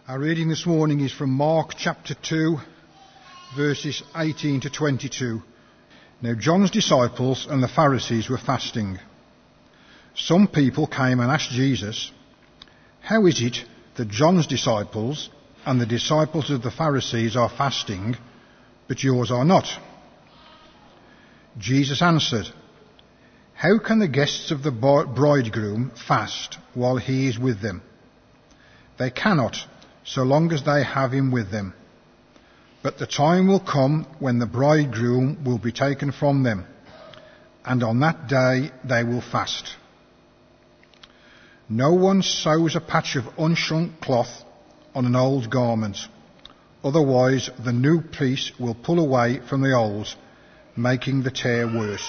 Our reading this morning is from Mark chapter 2, verses 18 to 22. Now John's disciples and the Pharisees were fasting. Some people came and asked Jesus, "How is it that John's disciples and the disciples of the Pharisees are fasting, but yours are not?" Jesus answered, "How can the guests of the bridegroom fast while he is with them? They cannot, so long as they have him with them. But the time will come when the bridegroom will be taken from them, and on that day they will fast. No one sews a patch of unshrunk cloth on an old garment. Otherwise the new piece will pull away from the old, making the tear worse.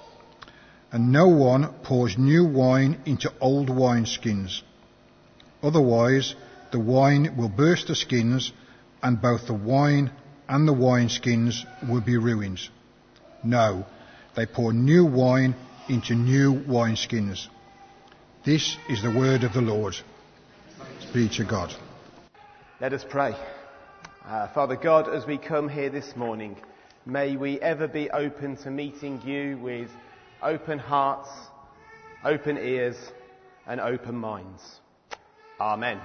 And no one pours new wine into old wineskins. Otherwise the wine will burst the skins, and both the wine and the wineskins will be ruined. No, they pour new wine into new wineskins." This is the word of the Lord. Thanks be to God. Let us pray. Father God, as we come here this morning, may we ever be open to meeting you with open hearts, open ears, and open minds. Amen.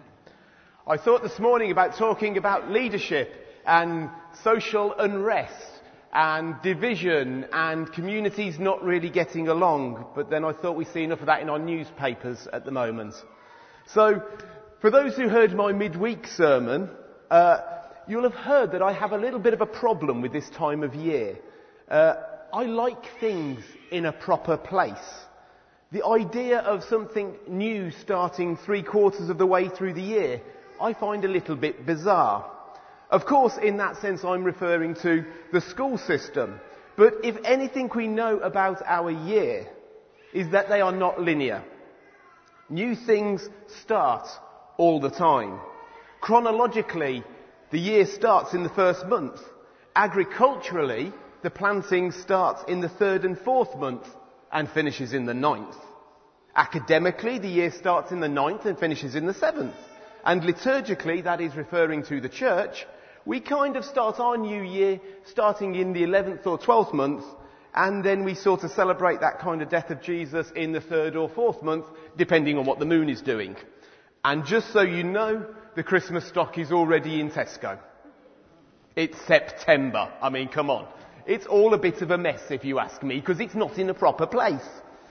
I thought this morning about talking about leadership and social unrest and division and communities not really getting along, but then I thought we see enough of that in our newspapers at the moment. So, for those who heard my midweek sermon, you'll have heard that I have a little bit of a problem with this time of year. I like things in a proper place. The idea of something new starting 3/4 of the way through the year, I find a little bit bizarre. Of course, in that sense, I'm referring to the school system. But if anything we know about our year is that they are not linear. New things start all the time. Chronologically, the year starts in the first month. Agriculturally, the planting starts in the 3rd and 4th month and finishes in the 9th. Academically, the year starts in the 9th and finishes in the 7th. And liturgically, that is referring to the church, we kind of start our new year starting in the 11th or 12th month, and then we sort of celebrate that kind of death of Jesus in the 3rd or 4th month, depending on what the moon is doing. And just so you know, the Christmas stock is already in Tesco. It's September. I mean, come on. It's all a bit of a mess, if you ask me, because it's not in a proper place.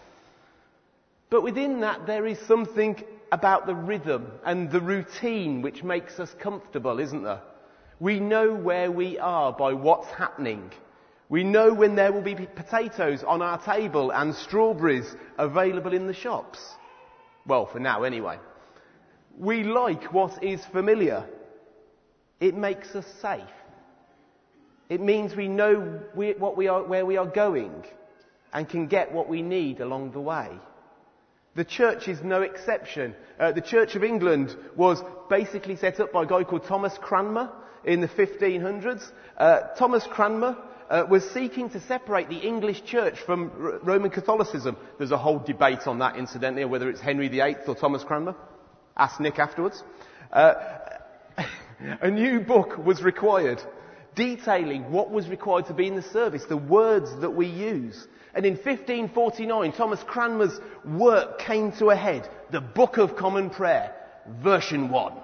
But within that, there is something about the rhythm and the routine which makes us comfortable, isn't there? We know where we are by what's happening. We know when there will be potatoes on our table and strawberries available in the shops. Well, for now anyway. We like what is familiar. It makes us safe. It means we know where we are going and can get what we need along the way. The church is no exception. The Church of England was basically set up by a guy called Thomas Cranmer in the 1500s. Thomas Cranmer was seeking to separate the English church from Roman Catholicism. There's a whole debate on that, incidentally, whether it's Henry VIII or Thomas Cranmer. Ask Nick afterwards. A new book was required, detailing what was required to be in the service, the words that we use. And in 1549, Thomas Cranmer's work came to a head. The Book of Common Prayer, version 1.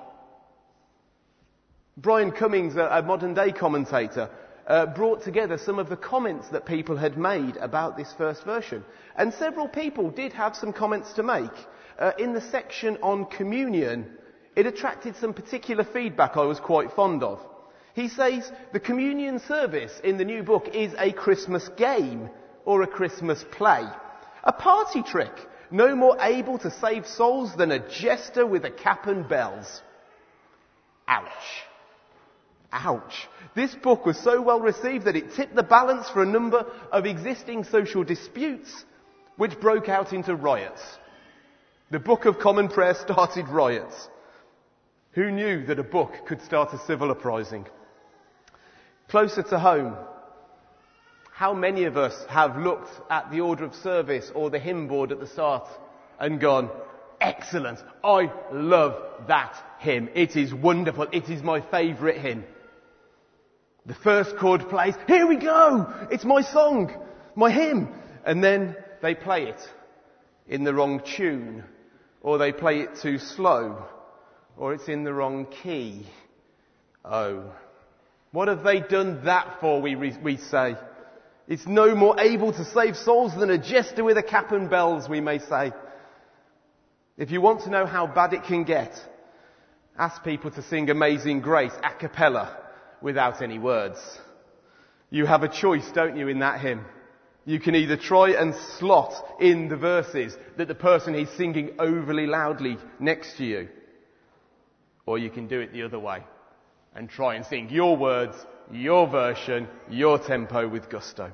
Brian Cummings, a modern-day commentator, brought together some of the comments that people had made about this first version. And several people did have some comments to make. In the section on communion, it attracted some particular feedback I was quite fond of. He says, the communion service in the new book is a Christmas game or a Christmas play. A party trick, no more able to save souls than a jester with a cap and bells. Ouch. Ouch. This book was so well received that it tipped the balance for a number of existing social disputes, which broke out into riots. The Book of Common Prayer started riots. Who knew that a book could start a civil uprising? Closer to home, how many of us have looked at the order of service or the hymn board at the start and gone, Excellent. I love that hymn. It is wonderful. It is my favourite hymn. The first chord plays. Here we go. It's my song, my hymn. And then they play it in the wrong tune, or they play it too slow, or it's in the wrong key. Oh, what have they done that for, we say? It's no more able to save souls than a jester with a cap and bells, we may say. If you want to know how bad it can get, ask people to sing Amazing Grace a cappella without any words. You have a choice, don't you, in that hymn? You can either try and slot in the verses that the person is singing overly loudly next to you, or you can do it the other way and try and sing your words, your version, your tempo with gusto.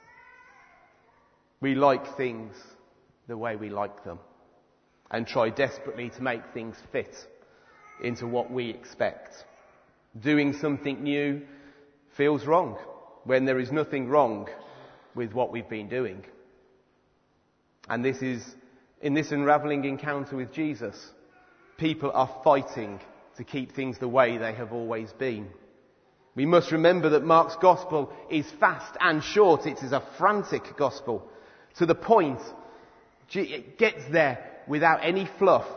We like things the way we like them and try desperately to make things fit into what we expect. Doing something new feels wrong when there is nothing wrong with what we've been doing. And this is, in this unravelling encounter with Jesus, people are fighting to keep things the way they have always been. We must remember that Mark's gospel is fast and short. It is a frantic gospel. To the point, it gets there without any fluff.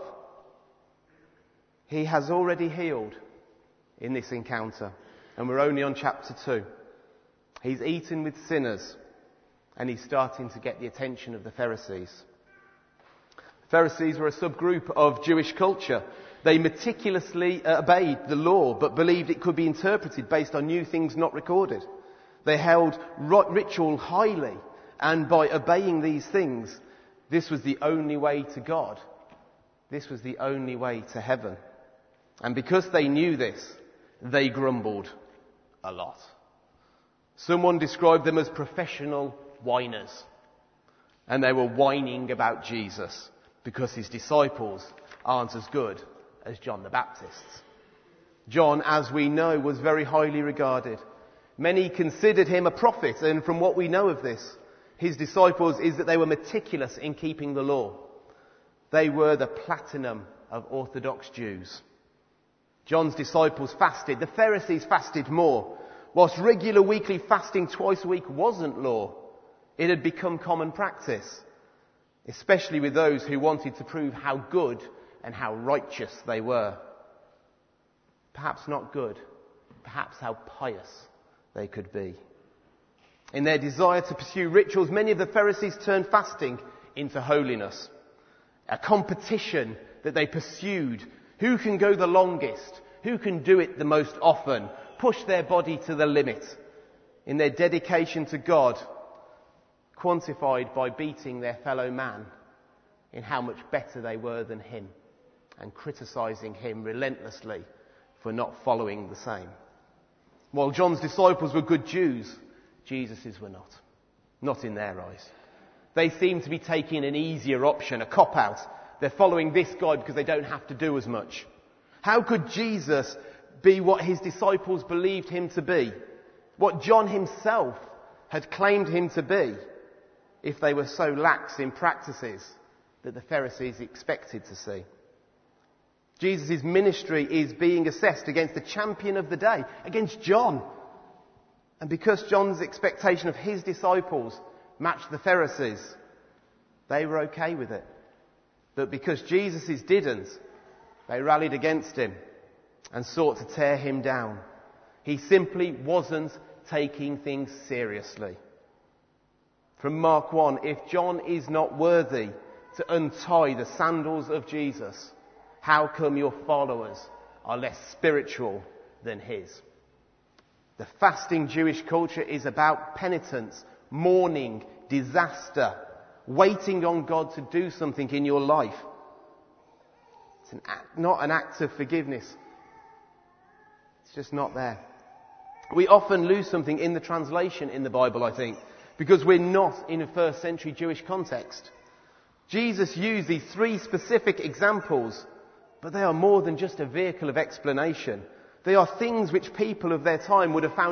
He has already healed in this encounter, and we're only on chapter 2. He's eaten with sinners, and he's starting to get the attention of the Pharisees. Pharisees were a subgroup of Jewish culture. They meticulously obeyed the law, but believed it could be interpreted based on new things not recorded. They held ritual highly, and by obeying these things, this was the only way to God. This was the only way to heaven. And because they knew this, they grumbled a lot. Someone described them as professional whiners. And they were whining about Jesus because his disciples aren't as good as John the Baptist. John, as we know, was very highly regarded. Many considered him a prophet, and from what we know of this, his disciples, is that they were meticulous in keeping the law. They were the platinum of Orthodox Jews. John's disciples fasted. The Pharisees fasted more. Whilst regular weekly fasting twice a week wasn't law, it had become common practice, especially with those who wanted to prove how good and how righteous they were. Perhaps not good, perhaps how pious they could be. In their desire to pursue rituals, many of the Pharisees turned fasting into holiness. A competition that they pursued. Who can go the longest? Who can do it the most often? Push their body to the limit. In their dedication to God, quantified by beating their fellow man in how much better they were than him, and criticising him relentlessly for not following the same. While John's disciples were good Jews, Jesus's were not. Not in their eyes. They seemed to be taking an easier option, a cop-out. They're following this guy because they don't have to do as much. How could Jesus be what his disciples believed him to be? What John himself had claimed him to be, if they were so lax in practices that the Pharisees expected to see? Jesus' ministry is being assessed against the champion of the day, against John. And because John's expectation of his disciples matched the Pharisees, they were okay with it. But because Jesus' didn't, they rallied against him and sought to tear him down. He simply wasn't taking things seriously. From Mark 1, if John is not worthy to untie the sandals of Jesus, how come your followers are less spiritual than his? The fasting Jewish culture is about penitence, mourning, disaster, waiting on God to do something in your life. It's not an act of forgiveness. It's just not there. We often lose something in the translation in the Bible, I think, because we're not in a first century Jewish context. Jesus used these 3 specific examples, but they are more than just a vehicle of explanation. They are things which people of their time would have found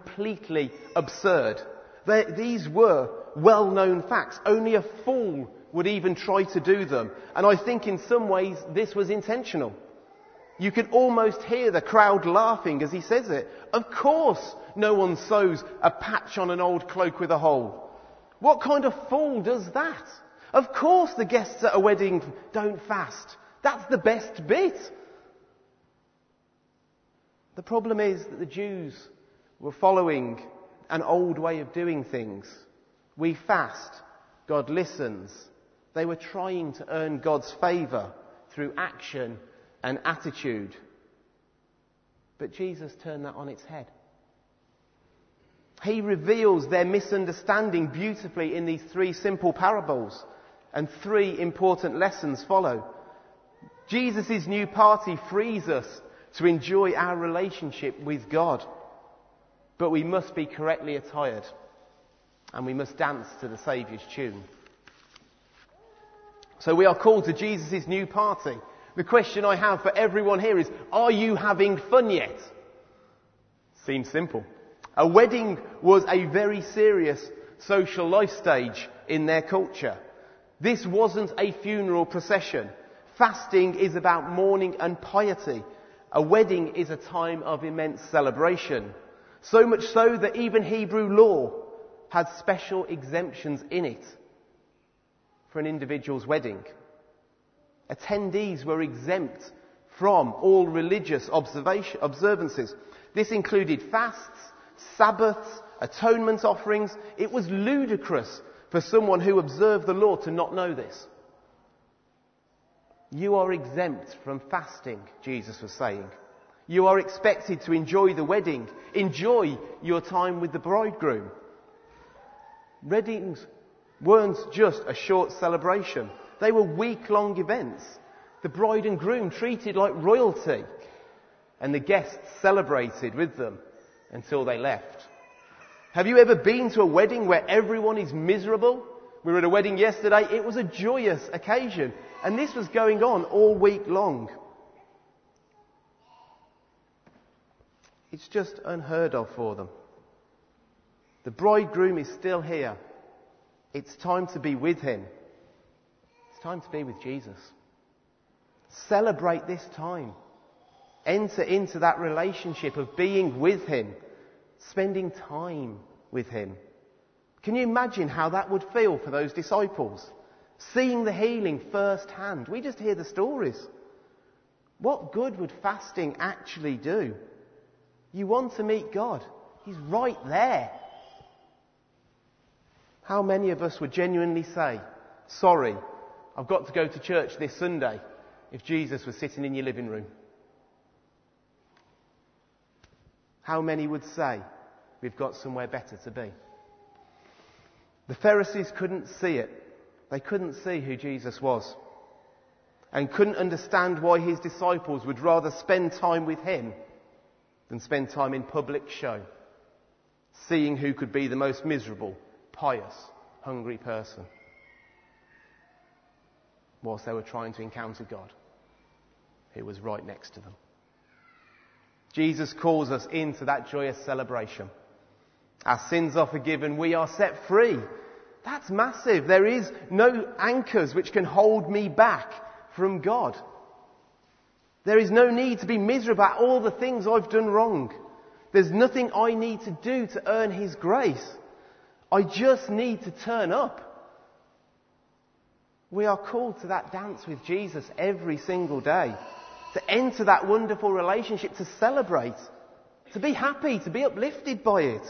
completely absurd. These were well-known facts. Only a fool would even try to do them. And I think in some ways this was intentional. You can almost hear the crowd laughing as he says it. Of course no one sews a patch on an old cloak with a hole. What kind of fool does that? Of course the guests at a wedding don't fast. That's the best bit. The problem is that the Jews were following an old way of doing things. We fast. God listens. They were trying to earn God's favour through action and attitude. But Jesus turned that on its head. He reveals their misunderstanding beautifully in these 3 simple parables, and 3 important lessons follow. Jesus' new party frees us to enjoy our relationship with God. But we must be correctly attired, and we must dance to the Saviour's tune. So we are called to Jesus' new party. The question I have for everyone here is, are you having fun yet? Seems simple. A wedding was a very serious social life stage in their culture. This wasn't a funeral procession. Fasting is about mourning and piety. A wedding is a time of immense celebration. So much so that even Hebrew law had special exemptions in it for an individual's wedding. Attendees were exempt from all religious observances. This included fasts, Sabbaths, atonement offerings. It was ludicrous for someone who observed the law to not know this. You are exempt from fasting, Jesus was saying. You are expected to enjoy the wedding. Enjoy your time with the bridegroom. Weddings weren't just a short celebration. They were week-long events. The bride and groom treated like royalty. And the guests celebrated with them until they left. Have you ever been to a wedding where everyone is miserable? We were at a wedding yesterday. It was a joyous occasion. And this was going on all week long. It's just unheard of for them. The bridegroom is still here. It's time to be with him. It's time to be with Jesus. Celebrate this time. Enter into that relationship of being with him, spending time with him. Can you imagine how that would feel for those disciples? Seeing the healing firsthand. We just hear the stories. What good would fasting actually do? You want to meet God. He's right there. How many of us would genuinely say, sorry, I've got to go to church this Sunday, if Jesus was sitting in your living room? How many would say, we've got somewhere better to be? The Pharisees couldn't see it. They couldn't see who Jesus was, and couldn't understand why his disciples would rather spend time with him than spend time in public show, seeing who could be the most miserable, pious, hungry person, whilst they were trying to encounter God, who was right next to them. Jesus calls us into that joyous celebration. Our sins are forgiven. We are set free. That's massive. There is no anchors which can hold me back from God. There is no need to be miserable about all the things I've done wrong. There's nothing I need to do to earn his grace. I just need to turn up. We are called to that dance with Jesus every single day. To enter that wonderful relationship, to celebrate, to be happy, to be uplifted by it.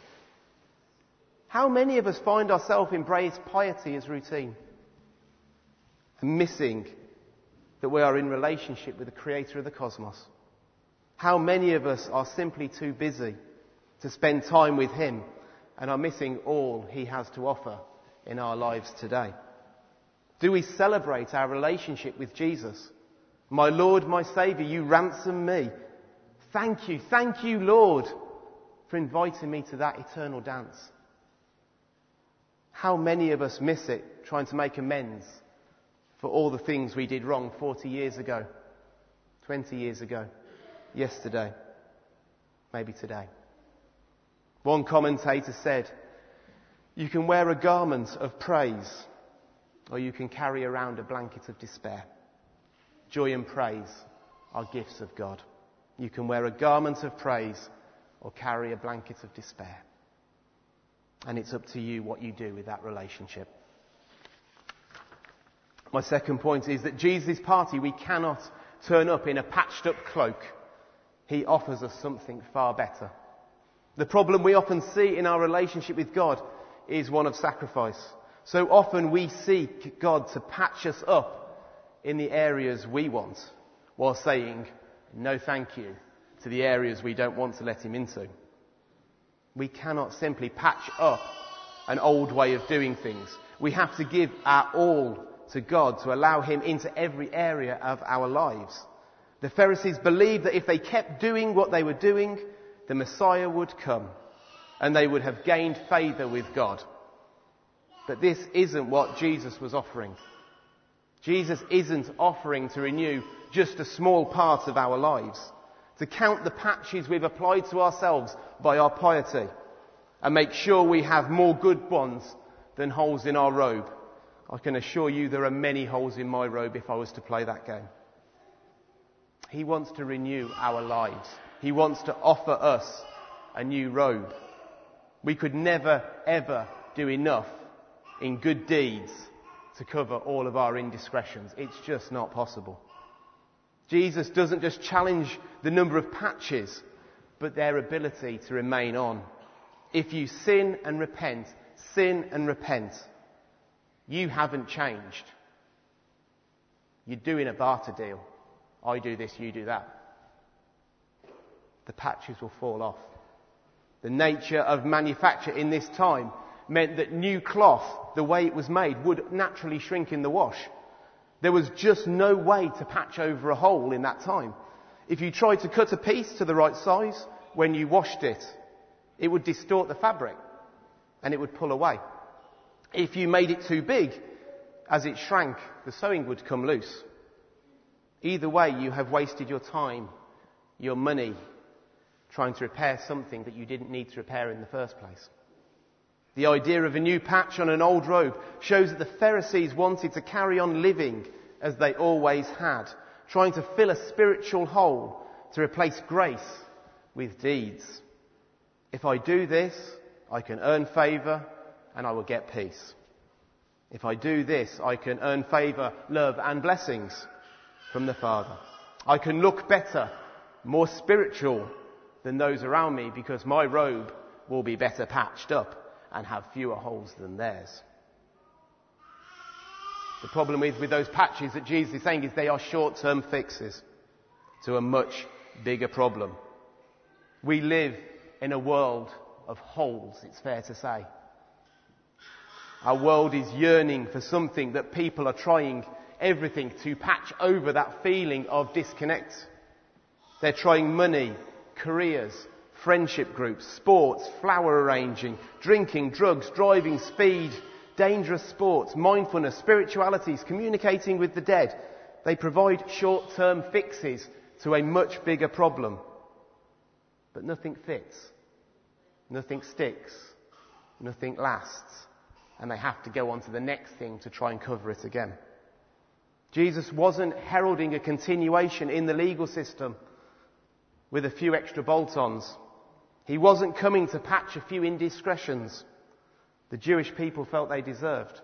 How many of us find ourselves embrace piety as routine and missing that we are in relationship with the creator of the cosmos? How many of us are simply too busy to spend time with him and are missing all he has to offer in our lives today? Do we celebrate our relationship with Jesus? My Lord, my Saviour, you ransom me. Thank you, Lord, for inviting me to that eternal dance. How many of us miss it trying to make amends for all the things we did wrong 40 years ago, 20 years ago, yesterday, maybe today? One commentator said, you can wear a garment of praise or you can carry around a blanket of despair. Joy and praise are gifts of God. You can wear a garment of praise or carry a blanket of despair. And it's up to you what you do with that relationship. My second point is that Jesus' party, we cannot turn up in a patched up cloak. He offers us something far better. The problem we often see in our relationship with God is one of sacrifice. So often we seek God to patch us up in the areas we want, while saying no thank you to the areas we don't want to let him into. We cannot simply patch up an old way of doing things. We have to give our all to God to allow him into every area of our lives. The Pharisees believed that if they kept doing what they were doing, the Messiah would come and they would have gained favour with God. But this isn't what Jesus was offering. Jesus isn't offering to renew just a small part of our lives, to count the patches we've applied to ourselves by our piety and make sure we have more good ones than holes in our robe. I can assure you there are many holes in my robe if I was to play that game. He wants to renew our lives. He wants to offer us a new robe. We could never, ever do enough in good deeds to cover all of our indiscretions. It's just not possible. Jesus doesn't just challenge the number of patches, but their ability to remain on. If you sin and repent, you haven't changed. You're doing a barter deal. I do this, you do that. The patches will fall off. The nature of manufacture in this time meant that new cloth, the way it was made, would naturally shrink in the wash. There was just no way to patch over a hole in that time. If you tried to cut a piece to the right size when you washed it, it would distort the fabric and it would pull away. If you made it too big, as it shrank, the sewing would come loose. Either way, you have wasted your time, your money, trying to repair something that you didn't need to repair in the first place. The idea of a new patch on an old robe shows that the Pharisees wanted to carry on living as they always had, trying to fill a spiritual hole to replace grace with deeds. If I do this, I can earn favour and I will get peace. If I do this, I can earn favour, love and blessings from the Father. I can look better, more spiritual than those around me because my robe will be better patched up and have fewer holes than theirs. The problem with those patches that Jesus is saying is they are short-term fixes to a much bigger problem. We live in a world of holes, it's fair to say. Our world is yearning for something that people are trying everything to patch over that feeling of disconnect. They're trying money, careers, friendship groups, sports, flower arranging, drinking, drugs, driving, speed, dangerous sports, mindfulness, spiritualities, communicating with the dead. They provide short-term fixes to a much bigger problem. But nothing fits. Nothing sticks. Nothing lasts. And they have to go on to the next thing to try and cover it again. Jesus wasn't heralding a continuation in the legal system with a few extra bolt-ons. He wasn't coming to patch a few indiscretions the Jewish people felt they deserved.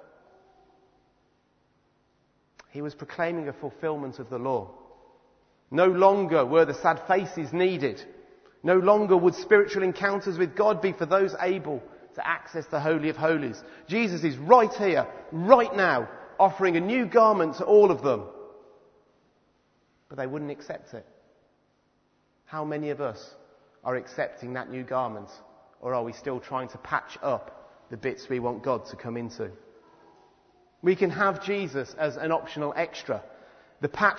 He was proclaiming a fulfillment of the law. No longer were the sad faces needed. No longer would spiritual encounters with God be for those able to access the Holy of Holies. Jesus is right here, right now, offering a new garment to all of them. But they wouldn't accept it. How many of us are accepting that new garment? Or are we still trying to patch up the bits we want God to come into? We can have Jesus as an optional extra. The patch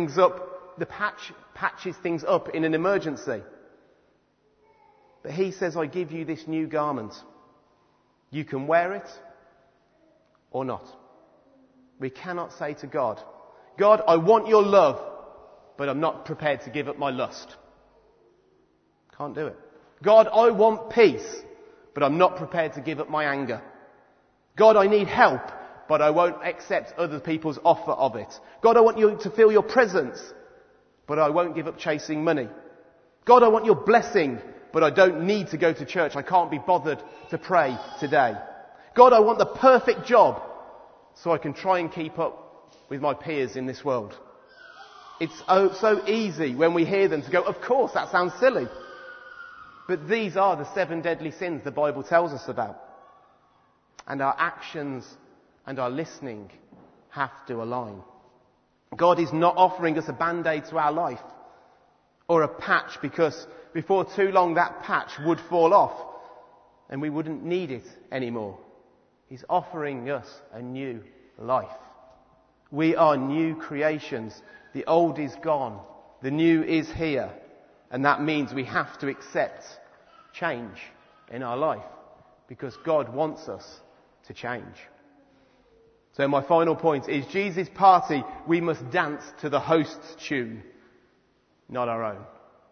patches things up in an emergency. But he says, I give you this new garment. You can wear it or not. We cannot say to God, God, I want your love, but I'm not prepared to give up my lust. Can't do it. God, I want peace, but I'm not prepared to give up my anger. God, I need help, but I won't accept other people's offer of it. God, I want you to feel your presence, but I won't give up chasing money. God, I want your blessing, but I don't need to go to church. I can't be bothered to pray today. God, I want the perfect job so I can try and keep up with my peers in this world. It's so easy when we hear them to go, of course, that sounds silly. But these are the 7 deadly sins the Bible tells us about. And our actions and our listening have to align. God is not offering us a band-aid to our life or a patch, because before too long that patch would fall off and we wouldn't need it anymore. He's offering us a new life. We are new creations. The old is gone. The new is here. And that means we have to accept change in our life, because God wants us to change. So my final point is, Jesus' party, we must dance to the host's tune, not our own.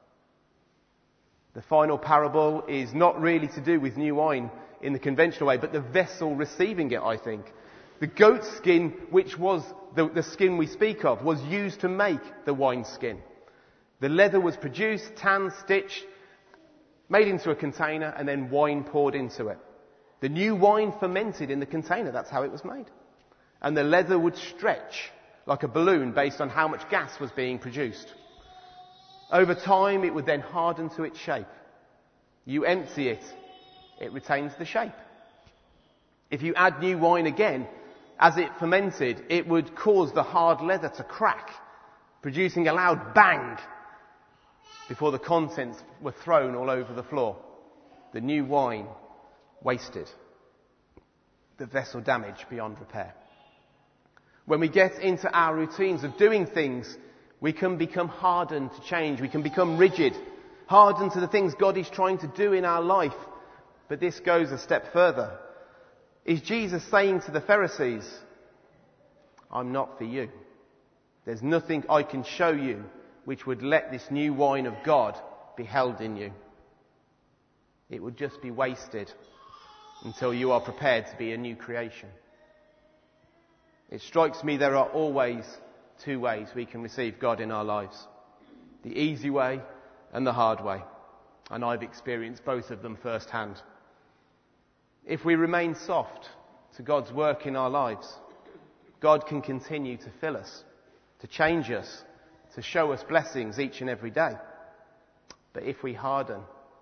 The final parable is not really to do with new wine in the conventional way, but the vessel receiving it, I think. The goat skin, which was the skin we speak of, was used to make the wine skin. The leather was produced, tanned, stitched, made into a container, and then wine poured into it. The new wine fermented in the container. That's how it was made. And the leather would stretch like a balloon based on how much gas was being produced. Over time, it would then harden to its shape. You empty it, it retains the shape. If you add new wine again, as it fermented, it would cause the hard leather to crack, producing a loud bang before the contents were thrown all over the floor. The new wine wasted. The vessel damaged beyond repair. When we get into our routines of doing things, we can become hardened to change. We can become rigid, hardened to the things God is trying to do in our life. But this goes a step further. Is Jesus saying to the Pharisees, I'm not for you. There's nothing I can show you which would let this new wine of God be held in you. It would just be wasted until you are prepared to be a new creation. It strikes me there are always 2 ways we can receive God in our lives. The easy way and the hard way. And I've experienced both of them firsthand. If we remain soft to God's work in our lives, God can continue to fill us, to change us, to show us blessings each and every day. But if we harden,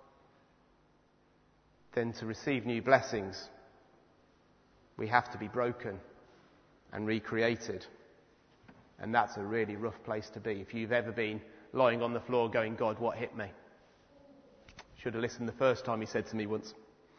then to receive new blessings, we have to be broken and recreated. And that's a really rough place to be. If you've ever been lying on the floor going, God, what hit me? Should have listened the first time he said to me once.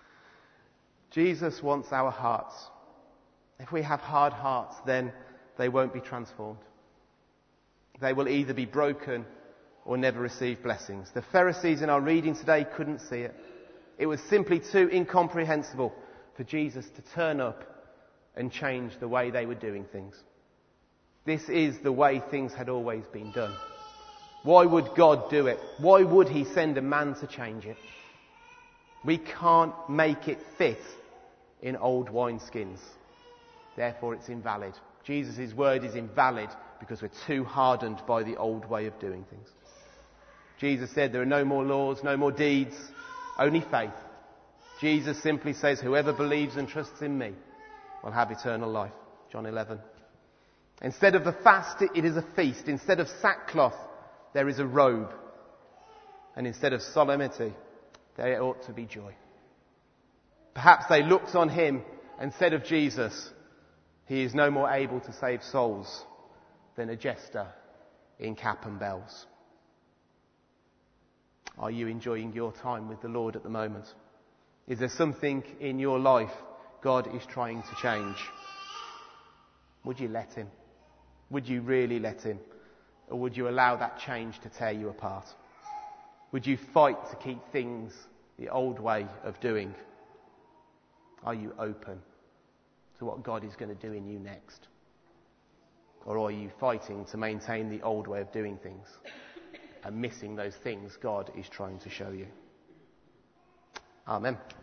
Jesus wants our hearts. If we have hard hearts, then they won't be transformed. They will either be broken or never receive blessings. The Pharisees in our reading today couldn't see it. It was simply too incomprehensible for Jesus to turn up and change the way they were doing things. This is the way things had always been done. Why would God do it? Why would he send a man to change it? We can't make it fit in old wineskins. Therefore it's invalid. Jesus' word is invalid because we're too hardened by the old way of doing things. Jesus said there are no more laws, no more deeds, only faith. Jesus simply says, whoever believes and trusts in me will have eternal life. John 11. Instead of the fast, it is a feast. Instead of sackcloth, there is a robe. And instead of solemnity, there ought to be joy. Perhaps they looked on him and said of Jesus, he is no more able to save souls than a jester in cap and bells. Are you enjoying your time with the Lord at the moment? Is there something in your life God is trying to change? Would you let him? Would you really let him? Or would you allow that change to tear you apart? Would you fight to keep things the old way of doing? Are you open to what God is going to do in you next? Or are you fighting to maintain the old way of doing things and missing those things God is trying to show you? Amen.